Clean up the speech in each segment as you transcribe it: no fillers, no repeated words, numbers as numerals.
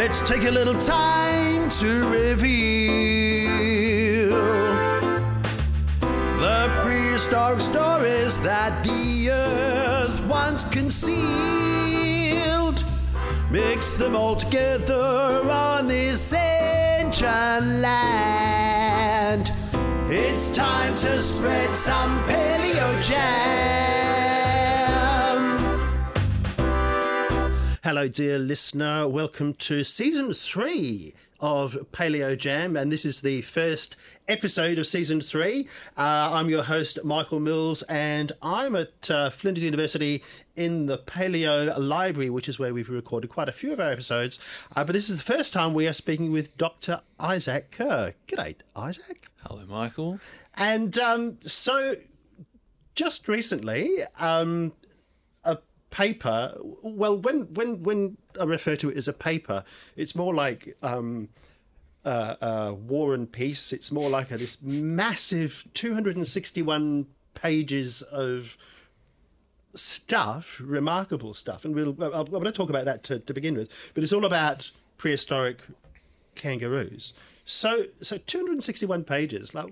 Let's take a little time to reveal the prehistoric stories that the earth once concealed. Mix them all together on this ancient land. It's time to spread some Paleo Jam. Hello, dear listener. Welcome to Season 3 of Paleo Jam, and this is the first episode of Season 3. I'm your host, Michael Mills, and I'm at Flinders University in the Paleo Library, which is where we've recorded quite a few of our episodes. But this is the first time we are speaking with Dr. Isaac Kerr. G'day, Isaac. Hello, Michael. And so just recently, a paper, well, when I refer to it as a paper, it's more like War and Peace. It's more like this massive 261 pages of stuff, remarkable stuff. And I'm going to talk about that to begin with, but it's all about prehistoric kangaroos. So 261 pages, like,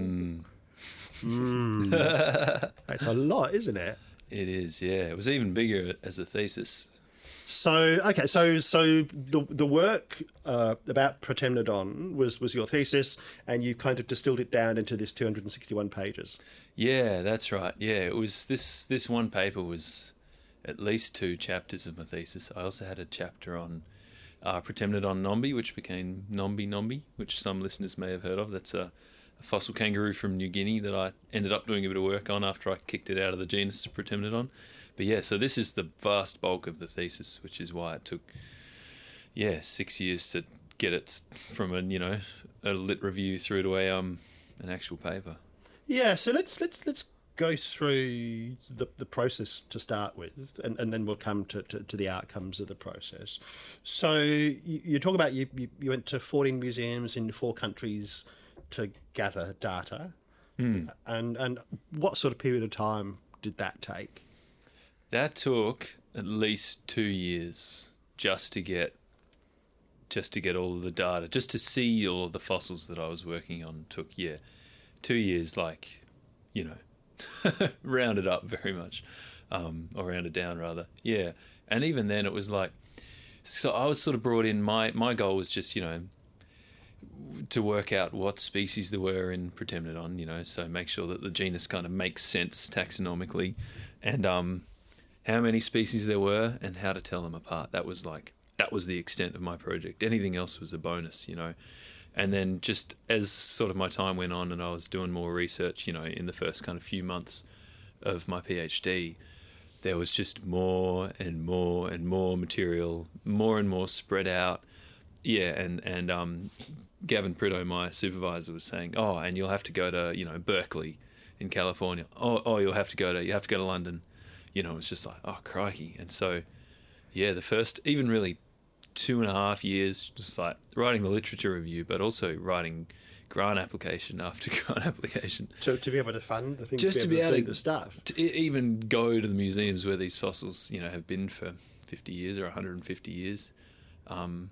it's a lot, isn't it? It is, yeah. It was even bigger as a thesis. So the work about Protemnodon was your thesis, and you kind of distilled it down into this 261 pages. Yeah, that's right. Yeah, it was this one paper was at least 2 chapters of my thesis. I also had a chapter on Protemnodon nombi, which became Nombi, which some listeners may have heard of. That's a fossil kangaroo from New Guinea that I ended up doing a bit of work on after I kicked it out of the genus Protemnodon. But yeah, so this is the vast bulk of the thesis, which is why it took 6 years to get it from a lit review through to an actual paper. Yeah, so let's go through the process to start with, and then we'll come to the outcomes of the process. So you talk about you went to 14 museums in 4 countries to gather data, and what sort of period of time did that take? That took at least 2 years just to get all of the data, just to see all of the fossils that I was working on. Took 2 years, rounded up very much, or rounded down rather. Yeah, and even then it was like, so I was sort of brought in. My goal was just to work out what species there were in Protemnodon. So make sure that the genus kind of makes sense taxonomically, and how many species there were and how to tell them apart. That was the extent of my project. Anything else was a bonus, And then just as sort of my time went on and I was doing more research, in the first kind of few months of my PhD, there was just more and more and more material, more and more spread out. Yeah, and Gavin Prideaux, my supervisor, was saying, "Oh, and you'll have to go to, Berkeley in California. Oh, you have to go to London." It's just like, oh, crikey. And so, yeah, the first, even really 2.5 years, just like writing the literature review, but also writing grant application after grant application. To be able to fund the things, just to be able to do the stuff. To even go to the museums where these fossils, have been for 50 years or 150 years. So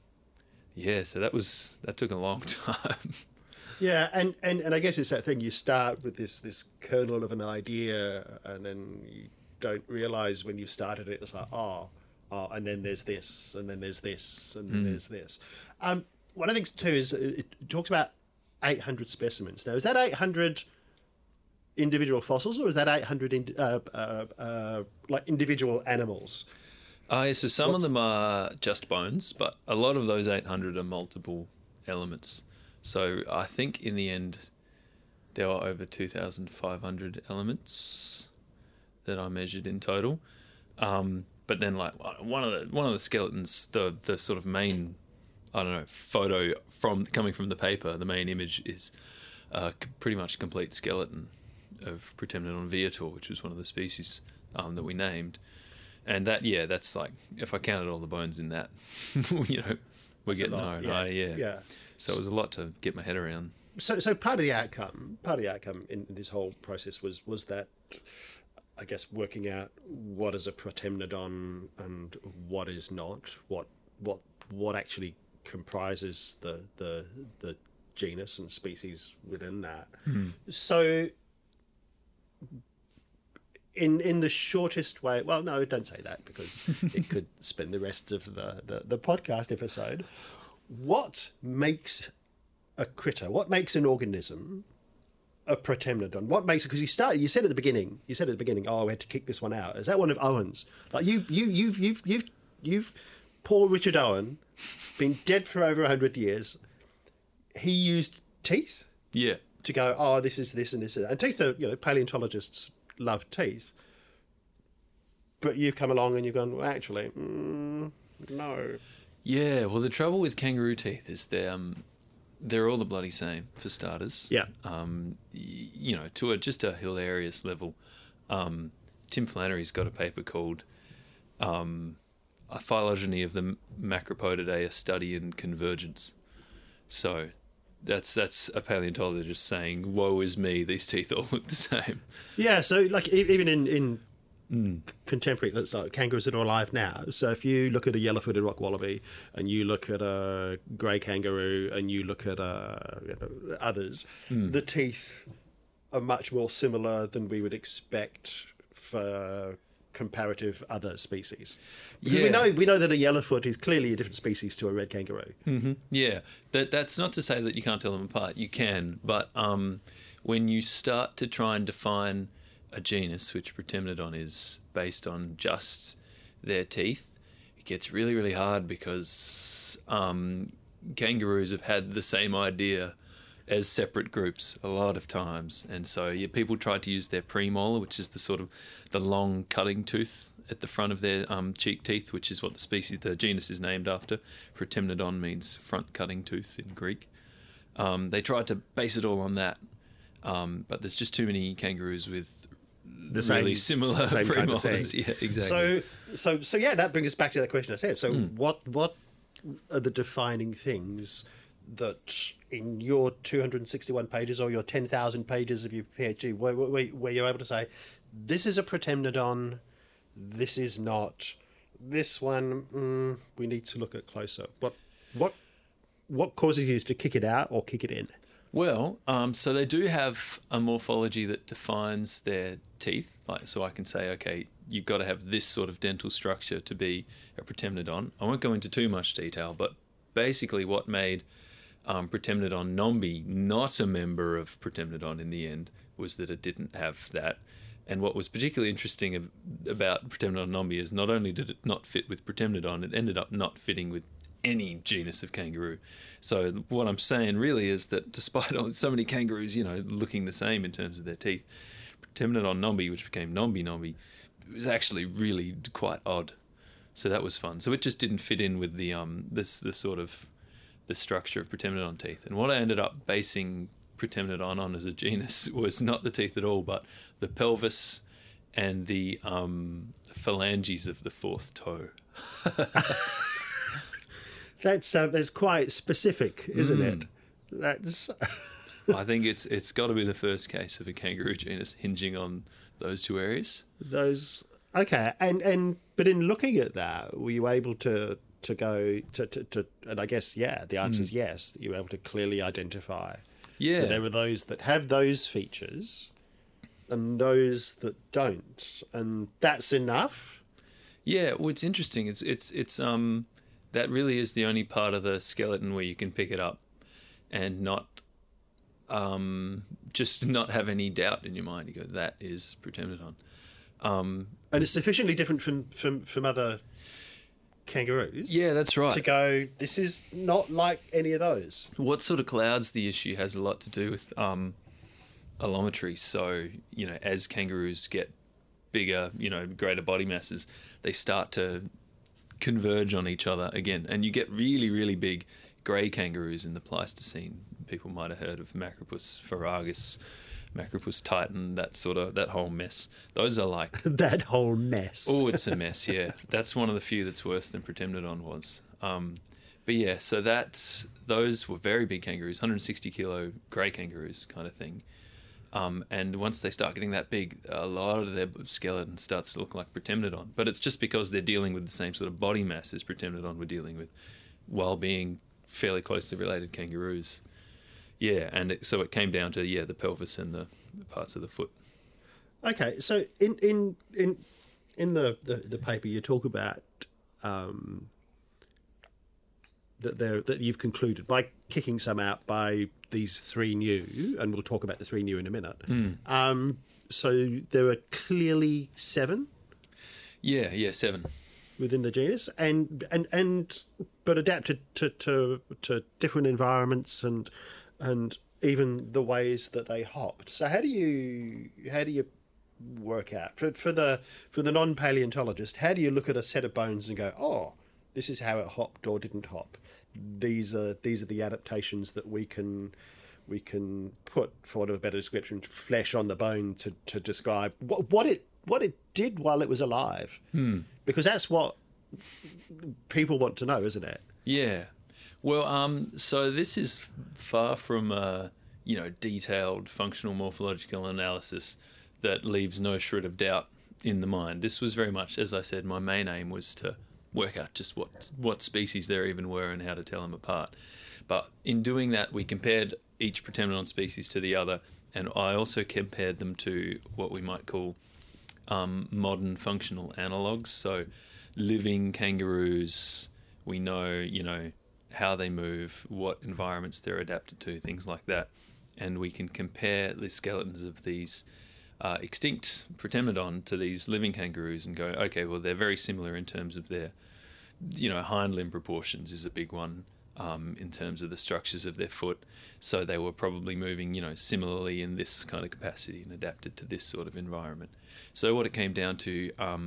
that took a long time. Yeah, and I guess it's that thing, you start with this kernel of an idea, and then you don't realise when you've started it, it's like, and then there's this, and then there's this, and then there's this. One of the things too is it talks about 800 specimens. Now, is that 800 individual fossils, or is that 800 individual animals? So some of them are just bones, but a lot of those 800 are multiple elements. So I think in the end there were over 2,500 elements that I measured in total. But then, like, one of the skeletons, the sort of main, photo coming from the paper, the main image is pretty much a complete skeleton of Protemnodon viator, which was one of the species that we named. And that's like, if I counted all the bones in that, we're getting high. Yeah. So it was a lot to get my head around. So part of the outcome in this whole process was that, I guess, working out what is a Protemnodon and what is not, what actually comprises the genus and species within that. So in the shortest way, well, no, don't say that, because it could spend the rest of the podcast episode. What makes a critter, what makes an organism a protemnodon? What makes it? Because you said at the beginning, oh, we had to kick this one out. Is that one of Owen's? Like you've poor Richard Owen, been dead for over 100 years. He used teeth, Yeah. to go, oh, this is this and this and that. And teeth are, paleontologists love teeth. But you've come along and you've gone, well, actually, no. Yeah, well, the trouble with kangaroo teeth is they're all the bloody same, for starters. Yeah. To just a hilarious level. Tim Flannery's got a paper called A Phylogeny of the Macropodidae, a Study in Convergence. So that's a paleontologist saying, woe is me, these teeth all look the same. Yeah, so like even in contemporary, let's like kangaroos that are alive now. So if you look at a yellow-footed rock wallaby and you look at a grey kangaroo and you look at others, the teeth are much more similar than we would expect for comparative other species. Because we know that a yellowfoot is clearly a different species to a red kangaroo. Mm-hmm. Yeah, that's not to say that you can't tell them apart. You can, but when you start to try and define a genus, which Protemnodon is, based on just their teeth, it gets really, really hard, because kangaroos have had the same idea as separate groups a lot of times, and so people try to use their premolar, which is the sort of the long cutting tooth at the front of their cheek teeth, which is what the genus is named after. Protemnodon means front cutting tooth in Greek. They tried to base it all on that, but there's just too many kangaroos with really similar same kind of premolars. thing. Yeah, exactly. So yeah, that brings us back to the question I said. So what are the defining things that in your 261 pages or your 10,000 pages of your PhD, where you're able to say, this is a Protemnodon, this is not, this one we need to look at closer. What causes you to kick it out or kick it in? Well, so they do have a morphology that defines their teeth. So I can say, okay, you've got to have this sort of dental structure to be a Protemnodon. I won't go into too much detail, but basically what made Protemnodon nombi not a member of Protemnodon in the end was that it didn't have that. And what was particularly interesting about Protemnodon nombi is not only did it not fit with Protemnodon, it ended up not fitting with any genus of kangaroo. So what I'm saying really is that despite so many kangaroos, looking the same in terms of their teeth, Protemnodon nombi, which became nombi, was actually really quite odd. So that was fun. So it just didn't fit in with the sort of the structure of Protemnodon teeth. And what I ended up basing Protemnodon on as a genus was not the teeth at all, but the pelvis and the phalanges of the fourth toe. That's quite specific, isn't it? That's. I think it's got to be the first case of a kangaroo genus hinging on those two areas. Okay, and but in looking at that, were you able to go to and I guess the answer is yes. You were able to clearly identify. Yeah, that there were those that have those features, and those that don't, and that's enough. Yeah, well, it's interesting. It's that really is the only part of the skeleton where you can pick it up and not just not have any doubt in your mind. You go, that is Protemnodon. And it's sufficiently different from other kangaroos. Yeah, that's right. To go, this is not like any of those. What sort of clouds the issue has a lot to do with allometry. So, as kangaroos get bigger, greater body masses, they start to converge on each other again, and you get really, really big grey kangaroos in the Pleistocene. People might have heard of Macropus ferragus, Macropus titan, that whole mess. Those are like that whole mess. Oh, it's a mess. Yeah, that's one of the few that's worse than Protemnodon was. But yeah, so those were very big kangaroos, 160 kilo grey kangaroos kind of thing. And once they start getting that big, a lot of their skeleton starts to look like Protemnodon. But it's just because they're dealing with the same sort of body mass as Protemnodon were dealing with, while being fairly closely related kangaroos. Yeah, and so it came down to the pelvis and the parts of the foot. Okay, so in the paper you talk about that you've concluded by kicking some out by these three new, and we'll talk about the three new in a minute. So there are clearly 7. Yeah, 7 within the genus, and but adapted to different environments and even the ways that they hopped. So how do you work out for the non-paleontologist? How do you look at a set of bones and go, oh, this is how it hopped or didn't hop? These are the adaptations that we can put, for want of a better description, flesh on the bone to describe what it did while it was alive. Because that's what people want to know, isn't it? Yeah. Well, so this is far from detailed functional morphological analysis that leaves no shred of doubt in the mind. This was very much, as I said, my main aim was to work out just what species there even were and how to tell them apart. But in doing that, we compared each Protembodon species to the other, and I also compared them to what we might call modern functional analogues. So living kangaroos, we know, how they move, what environments they're adapted to, things like that. And we can compare the skeletons of these extinct Protembodon to these living kangaroos and go, okay, well, they're very similar in terms of their, hind limb proportions is a big one, in terms of the structures of their foot. So they were probably moving, similarly in this kind of capacity and adapted to this sort of environment. So what it came down to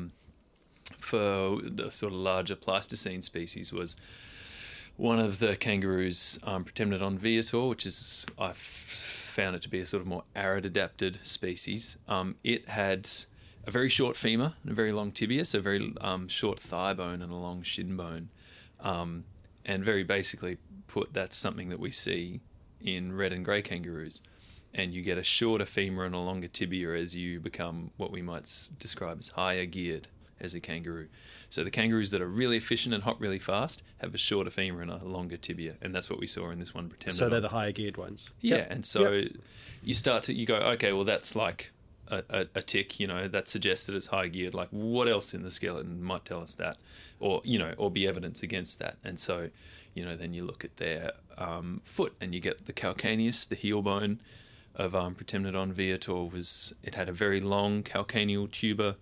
for the sort of larger Pleistocene species was one of the kangaroos, Protembodon viator, which is, I've found it to be a sort of more arid-adapted species. It had a very short femur and a very long tibia, so very short thigh bone and a long shin bone. And very basically put, that's something that we see in red and grey kangaroos. And you get a shorter femur and a longer tibia as you become what we might describe as higher geared as a kangaroo. So the kangaroos that are really efficient and hop really fast have a shorter femur and a longer tibia, and that's what we saw in this one Protembodon. So they're the higher geared ones. Yeah, yep. And so you go, okay, well that's like a tick, that suggests that it's high geared. Like what else in the skeleton might tell us that, or be evidence against that? And so, then you look at their foot and you get the calcaneus, the heel bone of Protembodon viator it had a very long calcaneal tuber,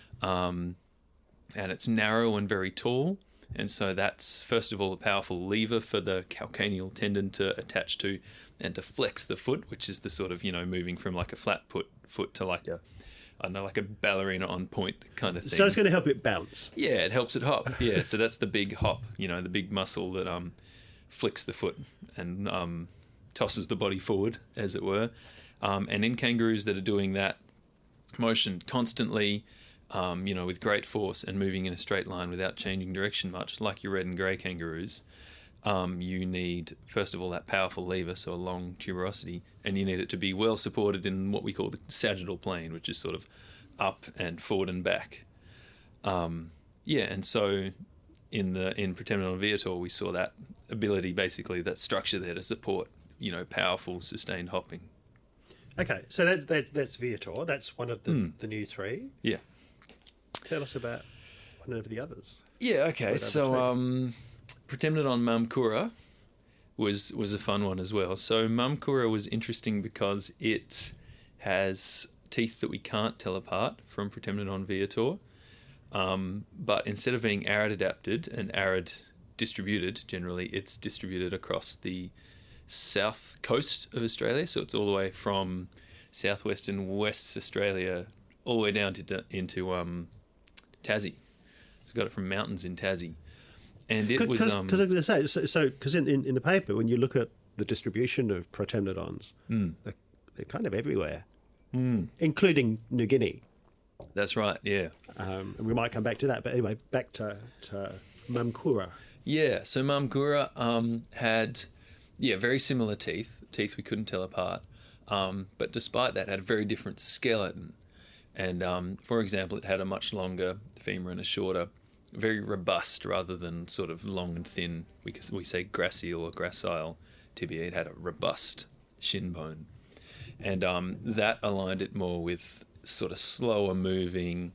and it's narrow and very tall. And so that's, first of all, a powerful lever for the calcaneal tendon to attach to and to flex the foot, which is the sort of, moving from like a flat foot to like like a ballerina on point kind of thing. So it's going to help it bounce. Yeah, it helps it hop. Yeah, so that's the big hop, the big muscle that flicks the foot and tosses the body forward, as it were. And in kangaroos that are doing that motion constantly, with great force and moving in a straight line without changing direction much, like your red and grey kangaroos, you need, first of all, that powerful lever, so a long tuberosity, and you need it to be well supported in what we call the sagittal plane, which is sort of up and forward and back. And so in Protembodon viator, we saw that ability, basically, that structure there to support, powerful, sustained hopping. Okay, so that's viator. That's one of the new 3. Yeah. Tell us about one of the others. Yeah, okay. So Protembodon mamkura was a fun one as well. So mamkura was interesting because it has teeth that we can't tell apart from Protembodon viator. But instead of being arid adapted and arid distributed, generally it's distributed across the south coast of Australia. So it's all the way from southwest and west Australia all the way down into Tassie. So got it from mountains in Tassie. And it was... Because I was going to say, because in the paper, when you look at the distribution of Protembodons, they're kind of everywhere, including New Guinea. That's right, yeah. And we might come back to that. But anyway, back to mamkura. Yeah, so mamkura had, very similar teeth we couldn't tell apart. But despite that, had a very different skeleton. And, for example, it had a much longer femur and a shorter very robust rather than sort of long and thin. We say gracile or gracile tibia. It had a robust shin bone, and that aligned it more with sort of slower moving.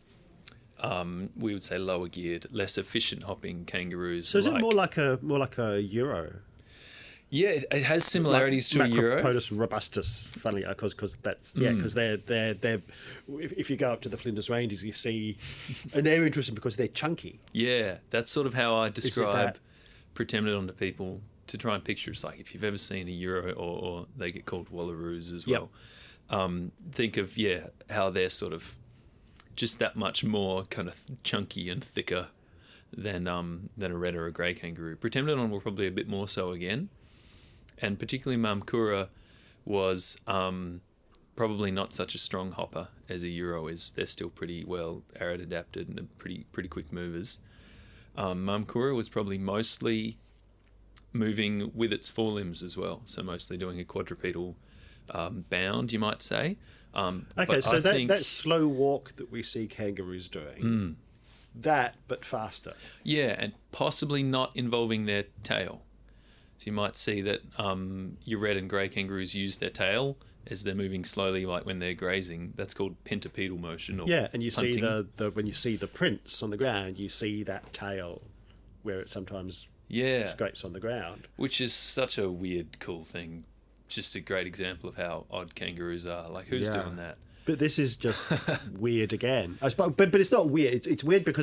We would say lower geared, less efficient hopping kangaroos. So is it more like a Euro? Yeah, it has similarities to a Euro. Macropodus robustus, funny, because that's because they're if you go up to the Flinders Ranges, you see, and they're interesting because they're chunky. Yeah, that's sort of how I describe Protemptodon to people to try and picture. It's like if you've ever seen a Euro, or they get called wallaroos as well. Think of how they're sort of just that much more kind of chunky and thicker than a red or a grey kangaroo. Protemptodon were probably a bit more so again. And particularly Mamkura was probably not such a strong hopper as a Euro is. They're still pretty well arid adapted and pretty quick movers. Mamkura was probably mostly moving with its forelimbs as well, so mostly doing a quadrupedal bound, you might say. Okay, so that slow walk that we see kangaroos doing, but faster. Yeah, and possibly not involving their tail. So you might see that your red and grey kangaroos use their tail as they're moving slowly, like when they're grazing. That's called pentapedal motion. Or and you hunting. see when you see the prints on the ground, you see that tail where it sometimes scrapes on the ground. Which is such a weird, cool thing. Just a great example of how odd kangaroos are. Like, who's doing that? But this is just weird again. I suppose, but it's not weird. It's weird because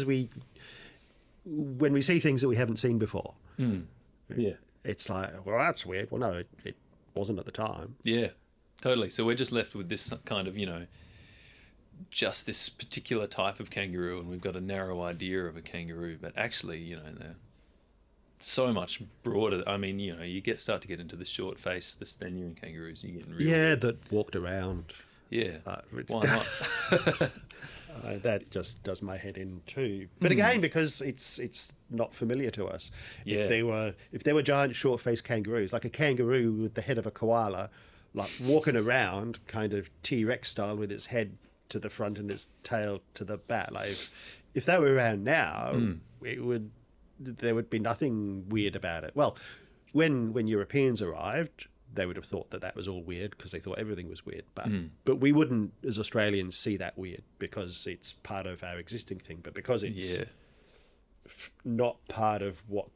when we see things that we haven't seen before. It's like, well, that's weird. Well, no, it wasn't at the time. Yeah, totally. So we're just left with this kind of, just this particular type of kangaroo, and we've got a narrow idea of a kangaroo. But actually, they're so much broader. I mean, you start to get into the short face, the Stenurian kangaroos, and you're getting really... that walked around. Yeah, why not? That just does my head in too. But again, because it's not familiar to us. Yeah. If there were giant short-faced kangaroos, like a kangaroo with the head of a koala, like walking around, kind of T-Rex style, with its head to the front and its tail to the back, like if they were around now, there would be nothing weird about it. Well, when Europeans arrived, they would have thought that was all weird because they thought everything was weird. But we wouldn't, as Australians, see that weird because it's part of our existing thing. But because it's not part of what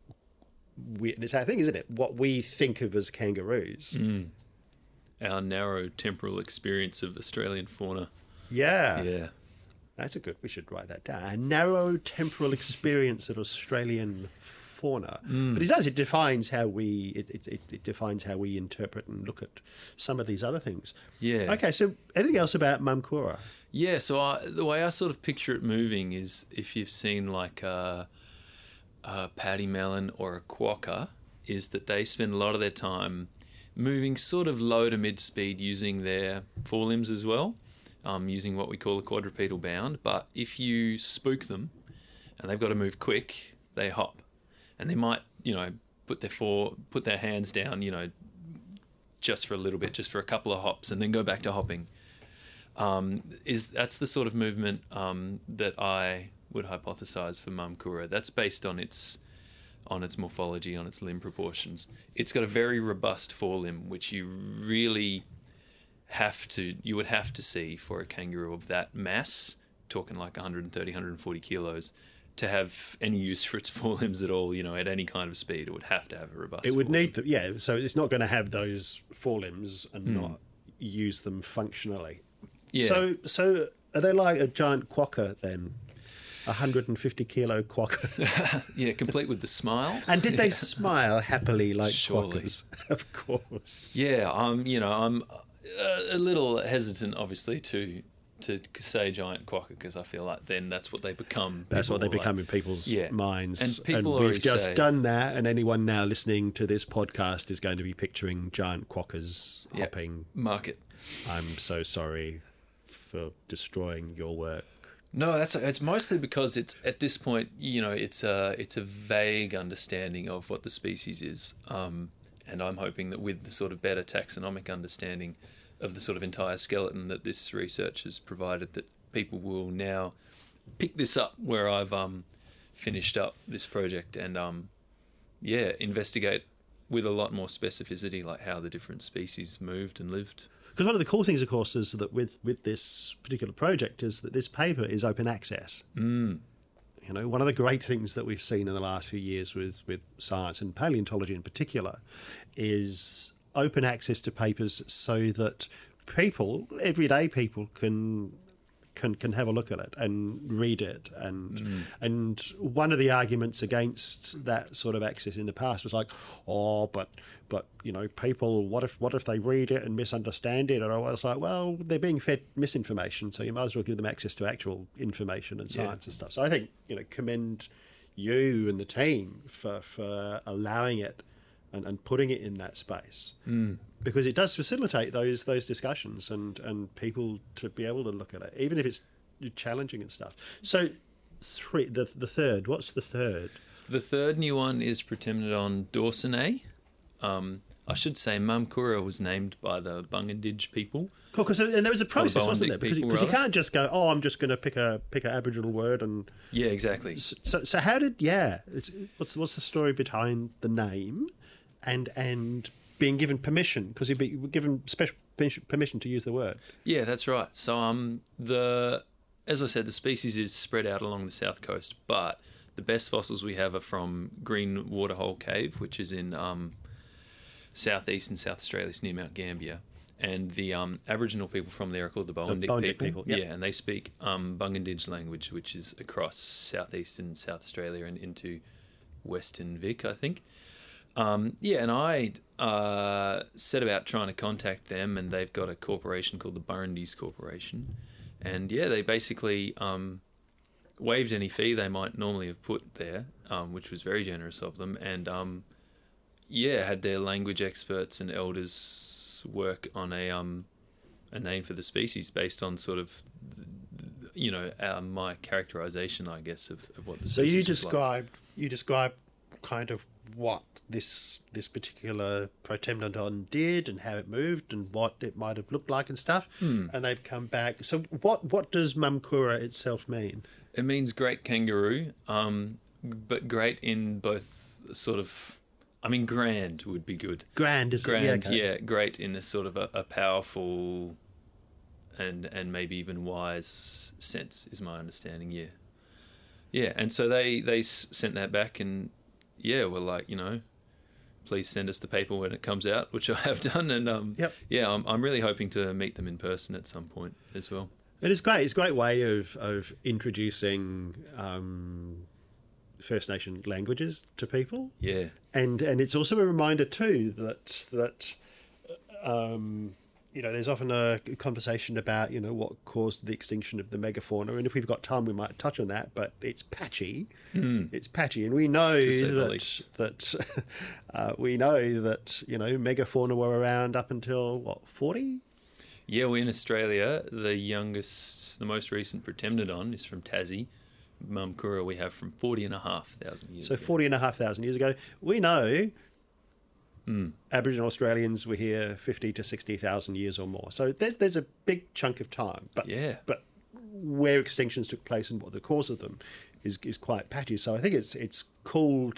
it's our thing, isn't it? What we think of as kangaroos. Our narrow temporal experience of Australian fauna. Yeah. That's we should write that down. A narrow temporal experience of Australian fauna. But it defines how we defines how we interpret and look at some of these other things. Okay, so anything else about Mamkura? So the way I sort of picture it moving is if you've seen like a paddy melon or a quokka, is that they spend a lot of their time moving sort of low to mid speed using their forelimbs as well, using what we call a quadrupedal bound. But if you spook them and they've got to move quick, they hop. And they might, put their hands down, just for a little bit, just for a couple of hops, and then go back to hopping. That's the sort of movement that I would hypothesize for Mamkura. That's based on its morphology, on its limb proportions. It's got a very robust forelimb, which you really would have to see for a kangaroo of that mass, talking like 130, 140 kilos. To have any use for its forelimbs at all, at any kind of speed, it would have to have a robust. It would need so it's not going to have those forelimbs and not use them functionally. Yeah. So are they like a giant quokka then? 150 kilo quokka. Yeah, complete with the smile. And did they smile happily like quokkas? Of course. Yeah, I'm a little hesitant, obviously, to say giant quokka because I feel like then that's what they become. That's what they become in people's minds. And people we've just done that, and anyone now listening to this podcast is going to be picturing giant quokkas hopping. Mark it. I'm so sorry for destroying your work. No, it's mostly because it's at this point, it's a vague understanding of what the species is, and I'm hoping that with the sort of better taxonomic understanding of the sort of entire skeleton that this research has provided, that people will now pick this up where I've finished up this project and investigate with a lot more specificity, like how the different species moved and lived. Because one of the cool things, of course, is that with this particular project is that this paper is open access. Mm. You know, one of the great things that we've seen in the last few years with science and paleontology in particular is open access to papers so that people, everyday people, can have a look at it and read it. And one of the arguments against that sort of access in the past was like, but you know, people, what if they read it and misunderstand it? And I was like, well, they're being fed misinformation, so you might as well give them access to actual information and science and stuff. So I think, you know, commend you and the team for allowing it and putting it in that space. Because it does facilitate those discussions and people to be able to look at it, even if it's challenging and stuff. So the third, what's the third? The third new one is Protemnodon dorsinae. I should say Mamkura was named by the Bungandij people. Cool, and there was a process, wasn't there? Because people, you can't just go, I'm just going to pick an Aboriginal word and... Yeah, exactly. So how did... what's the story behind the name and being given permission? Because you'd be given special permission to use the word. Yeah, that's right. So as I said, the species is spread out along the south coast, but the best fossils we have are from Green Waterhole Cave, which is in southeast and South Australia, it's near Mount Gambier. And the Aboriginal people from there are called the Boandik people. Yep. Yeah, and they speak Bungandij language, which is across southeast and South Australia and into Western Vic, I think. And I set about trying to contact them, and they've got a corporation called the Burundi's Corporation. And they basically waived any fee they might normally have put there, which was very generous of them, and had their language experts and elders work on a name for the species based on sort of, my characterization, I guess, of what the species is like. You described kind of what this particular Protemnodon did and how it moved and what it might have looked like and stuff, and they've come back. So what does Mamkura itself mean? It means great kangaroo, but great in both sort of... I mean, grand would be good. Grand, is grand, it? Yeah, okay. Great in a sort of a powerful and maybe even wise sense, is my understanding, Yeah, and so they sent that back and, were like, please send us the paper when it comes out, which I have done. And, I'm really hoping to meet them in person at some point as well. It is great. It's a great way of introducing... First Nation languages to people. Yeah. And it's also a reminder too that there's often a conversation about, what caused the extinction of the megafauna, and if we've got time we might touch on that, but it's patchy. It's patchy, and we know that we know that, megafauna were around up until 40? Yeah, well, in Australia, the most recent Protemnodon is from Tassie. Mamkura we have from 40,500 years ago. So 40,500 years ago. We know Aboriginal Australians were here 50 to 60,000 years or more. So there's a big chunk of time. But where extinctions took place and what the cause of them is quite patchy. So I think it's cool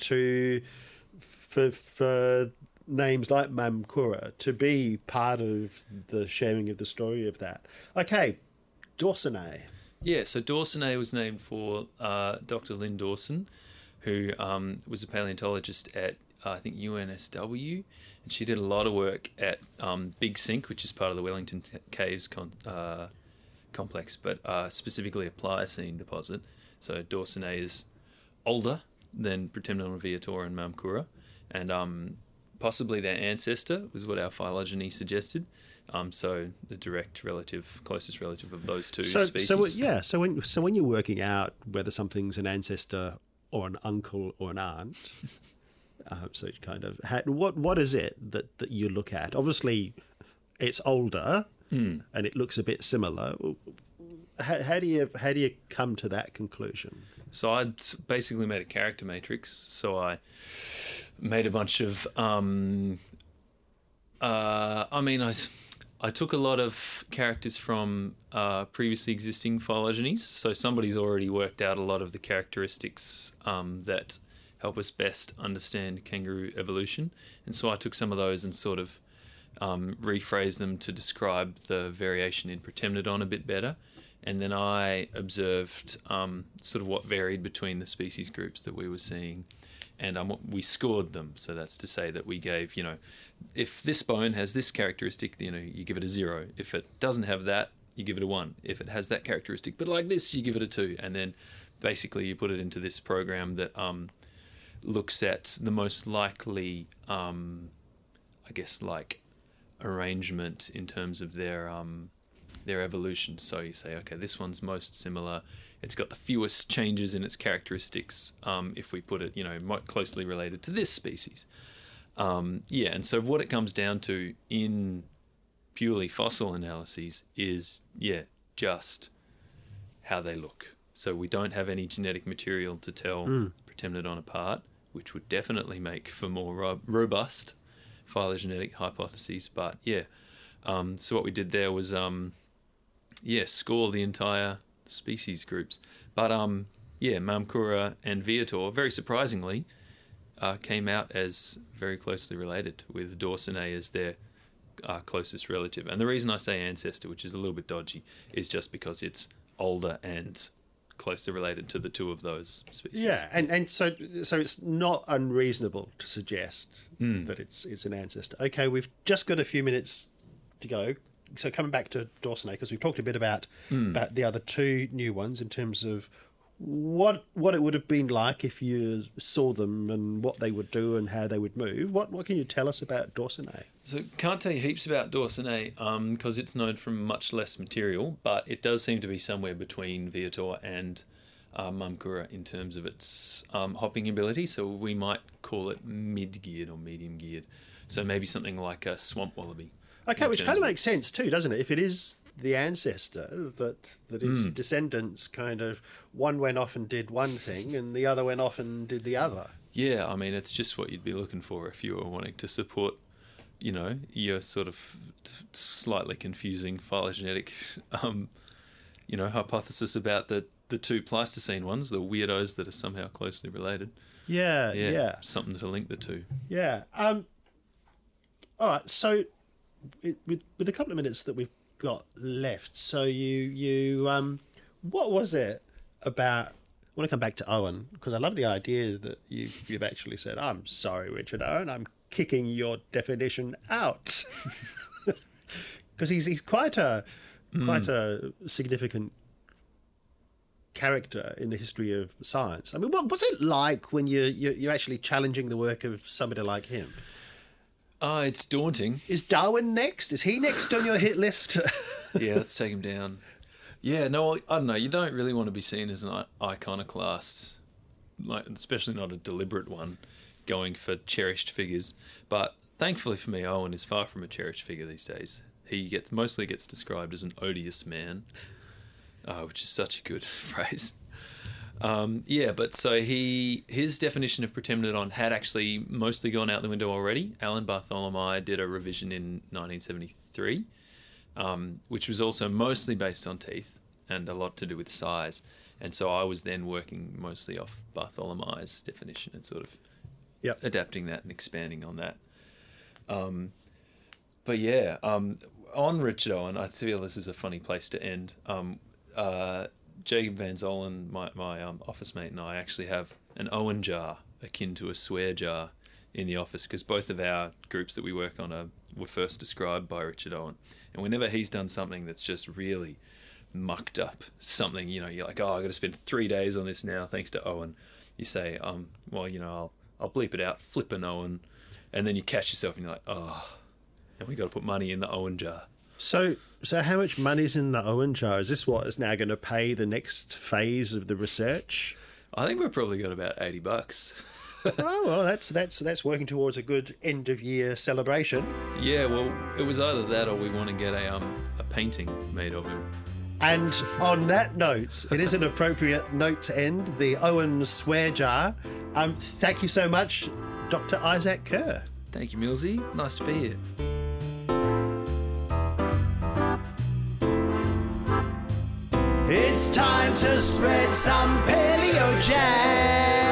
for names like Mamkura to be part of the sharing of the story of that. Okay, Dorsinae. Yeah, so Dorsinae was named for Dr. Lynn Dawson, who was a paleontologist at, I think, UNSW, and she did a lot of work at Big Sink, which is part of the Wellington Caves complex, but specifically a Pliocene deposit. So Dorsinae is older than Protemnodon viatora and Mamkura, and possibly their ancestor was what our phylogeny suggested. So the closest relative of those two species. So when you're working out whether something's an ancestor or an uncle or an aunt, so it's kind of what is it that you look at? Obviously, it's older and it looks a bit similar. How do you come to that conclusion? So I basically made a character matrix. So I I took a lot of characters from previously existing phylogenies. So somebody's already worked out a lot of the characteristics that help us best understand kangaroo evolution. And so I took some of those and sort of rephrased them to describe the variation in Protemnodon a bit better. And then I observed sort of what varied between the species groups that we were seeing. And we scored them. So that's to say that we gave, if this bone has this characteristic, you give it a 0. If it doesn't have that, you give it a 1. If it has that characteristic, but like this, you give it a 2. And then basically you put it into this program that looks at the most likely, arrangement in terms of their evolution. So you say, okay, this one's most similar. It's got the fewest changes in its characteristics if we put it, more closely related to this species. And so what it comes down to in purely fossil analyses is, just how they look. So we don't have any genetic material to tell Protemnodon apart, which would definitely make for more robust phylogenetic hypotheses. But so what we did there was score the entire species groups. But Mamkura and Viator, very surprisingly, came out as very closely related, with Dorsinae as their closest relative. And the reason I say ancestor, which is a little bit dodgy, is just because it's older and closely related to the two of those species. Yeah, and so it's not unreasonable to suggest that it's an ancestor. Okay, we've just got a few minutes to go. So coming back to Dorsinae, because we've talked a bit about the other two new ones in terms of what it would have been like if you saw them and what they would do and how they would move. What can you tell us about Dorsinae? So can't tell you heaps about Dorsinae because it's known from much less material, but it does seem to be somewhere between Viator and Mamkura in terms of its hopping ability. So we might call it mid-geared or medium-geared. So maybe something like a swamp wallaby. Okay, which kind of makes sense too, doesn't it? If it is the ancestor, that its descendants kind of, one went off and did one thing and the other went off and did the other. Yeah, I mean, it's just what you'd be looking for if you were wanting to support, your sort of slightly confusing phylogenetic, hypothesis about the two Pleistocene ones, the weirdos that are somehow closely related. Yeah. Something to link the two. Yeah. All right, so with a couple of minutes that we've got left, so you what was it about? I want to come back to Owen because I love the idea that you've actually said, "I'm sorry, Richard Owen, I'm kicking your definition out," because he's quite a significant character in the history of science. I mean, what's it like when you're actually challenging the work of somebody like him? It's daunting. Is Darwin next? Is he next on your hit list? Yeah, let's take him down. Yeah, no, I don't know. You don't really want to be seen as an iconoclast, especially not a deliberate one, going for cherished figures. But thankfully for me, Owen is far from a cherished figure these days. He mostly gets described as an odious man, which is such a good phrase. But so his definition of Protemnodon had actually mostly gone out the window already. Alan Bartholomew did a revision in 1973, which was also mostly based on teeth and a lot to do with size. And so I was then working mostly off Bartholomew's definition and sort of adapting that and expanding on that. On Richard Owen, I feel this is a funny place to end. Jacob Van Zolen, my office mate, and I actually have an Owen jar akin to a swear jar in the office because both of our groups that we work on were first described by Richard Owen. And whenever he's done something that's just really mucked up, something, you're like, oh, I've got to spend 3 days on this now thanks to Owen. You say, I'll bleep it out, flippin' Owen. And then you catch yourself and you're like, oh, and we got to put money in the Owen jar. So how much money's in the Owen jar? Is this what is now going to pay the next phase of the research? I think we've probably got about $80. Oh well, that's working towards a good end of year celebration. Yeah, well, it was either that or we want to get a painting made of him. And on that note, it is an appropriate note to end the Owen swear jar. Thank you so much, Dr. Isaac Kerr. Thank you, Millsy. Nice to be here. It's time to spread some paleo jam.